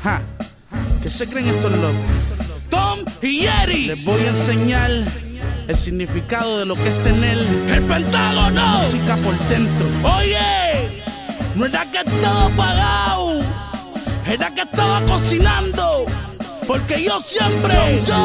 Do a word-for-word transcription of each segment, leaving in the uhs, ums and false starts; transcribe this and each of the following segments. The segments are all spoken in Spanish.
Ja. ¿Qué se creen estos locos? Tom y Jerry. Les voy a enseñar el significado de lo que es tener el Pentágono. Música por dentro. Oye, no era que estaba apagado, era que estaba cocinando, porque yo siempre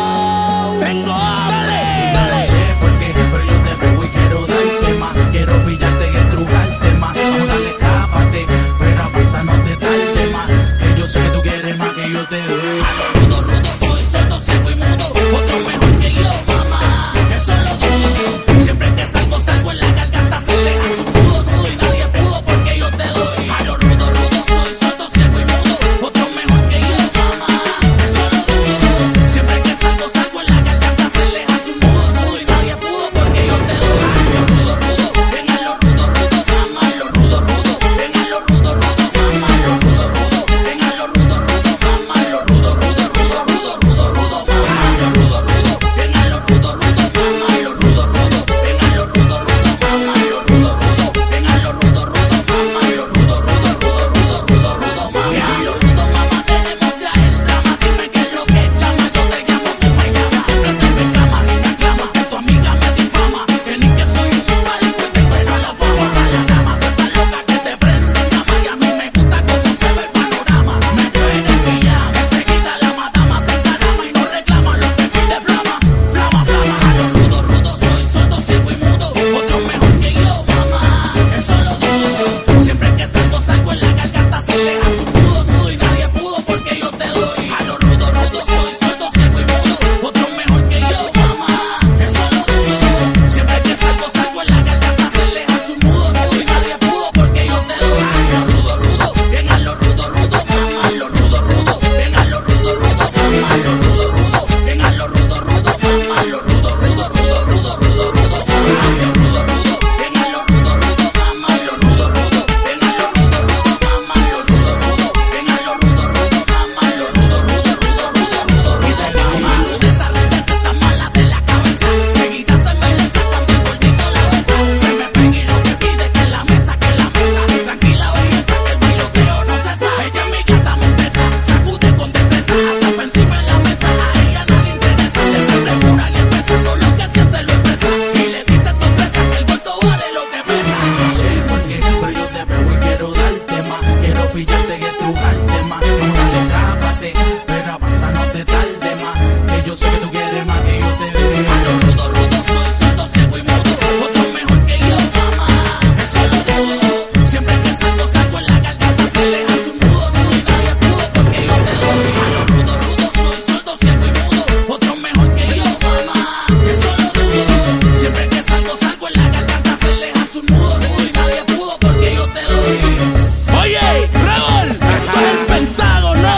yo tengo hambre. No lo sé por qué, pero yo te veo y quiero darte más. Quiero pillarte y estrujarte más. Vamos, dale, escápate, pero avanza, no te tarde más. Que yo sé que tú quieres más que yo te dé. A lo rudo, rudo soy, sordo, ciego y mudo. Otro mejor que yo, mamá, eso lo dudo. Siempre que salgo, salgo en la garganta. Se le hace un nudo, nudo y nadie pudo porque yo te doy. A lo rudo, rudo soy, sordo, ciego y mudo. Otro mejor que yo, mamá, eso lo dudo. Siempre que salgo, salgo en la garganta. Se le hace un nudo, nudo y nadie pudo porque yo te doy. A lo rudo, rudo, ven a lo rudo, rudo, mamá. Lo rudo, rudo, ven a lo rudo, rudo, mamá. Lo rudo, rudo, ven a lo rudo, rudo, mamá. Lo rudo, rudo, rudo, rudo, rudo, rudo, mamá. Lo rudo, rudo, ven a lo rudo, rudo, mamá. Lo rudo, rudo, ven a lo rudo, rudo, mamá. Lo rudo, rudo, ven a lo rudo, rudo, mamá. Lo rudo, rudo, rudo, rudo, rudo, rudo, mamá. Lo rudo, mamá, dejemos ya el drama. Dime qué es lo que llama. Yo te llamo, tú me llamas. Siempre te me clamas y me aclamas. Que tu amiga me difama. Que ni que soy un pálico y tengo en la fama. A la rama, tú estás loca que te prende llama. Y a mí me gusta cómo se ve el panorama. Me duele que llama. Enseguida la madama se encarama y no reclama lo que pide flama. Flama, flama. A lo rudo, rudo soy, sordo, ciego y mudo. Otro mejor que yo, mamá, eso lo dudo. Siempre que salgo, salgo en la garganta. Se le hace un nudo, nudo y nadie pudo porque yo te doy. A lo rudo, rudo soy, sordo, ciego y mudo. Otro mejor que yo, mamá, eso lo dudo. Siempre que salgo, salgo en la garganta. Se le hace un nudo, nudo y nadie pudo porque yo te doy. A lo rudo, rudo, ven a lo rudo, rudo, mamá. Lo rudo, rudo, ven a lo rudo, rudo, mamá. Lo rudo, rudo, ven a lo rudo, rudo, mamá. Lo rudo, rudo, rudo, rudo, rudo, rudo, mamá. Lo rudo, rudo, ven a lo rudo, rudo, mamá. Lo rudo, rudo, ven a lo rudo, rudo, mamá. Lo rudo, rudo, ven a lo rudo, rudo, mamá. Lo rudo, rudo, rudo, rudo, rudo, rudo. Y se llama rudeza, rudeza, está mala de la cabeza. Seguida se me le sacan de gordito la besa. Se me pega y lo que pide que la mesa, que la mesa. Tranquila belleza, que el bailoteo no cesa. Ella es mi gata montesa, sacude con destreza. Hasta pa' encima en la mesa, a ella no le interesa. De ser pura y empezando lo que siente lo expresa. Y le dice tu fresa que el gordo vale lo que pesa. No sé por qué, pero yo te veo y quiero darte más. Quiero pillarte y estrujarte más. Vamos, dale, escápate, pero avanza, no te tarde más. Que yo sé que tú quieres más que yo te dé. A lo rudo, rudo soy, sordo, ciego y mudo. Otro mejor que yo, mamá, eso lo dudo. Siempre que salgo, salgo en la garganta. Se le hace un nudo, nudo y nadie pudo porque yo te doy. A lo rudo, rudo soy, sordo, ciego y mudo. Otro mejor que yo, mamá, eso lo dudo. Siempre que salgo, salgo en la garganta. Se le hace un nudo, nudo y nadie pudo porque yo te doy. Oye, Rebel, esto es el Pentágono,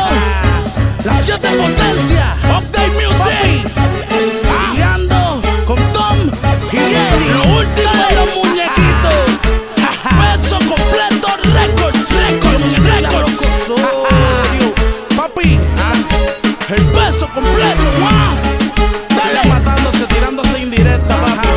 la siete potencia, Update Music, guiando con Tom y Jerry, lo último de los muñequitos, peso completo, records, records, records, papi, el peso completo, wow, dale, matándose, tirándose indirecta, papi.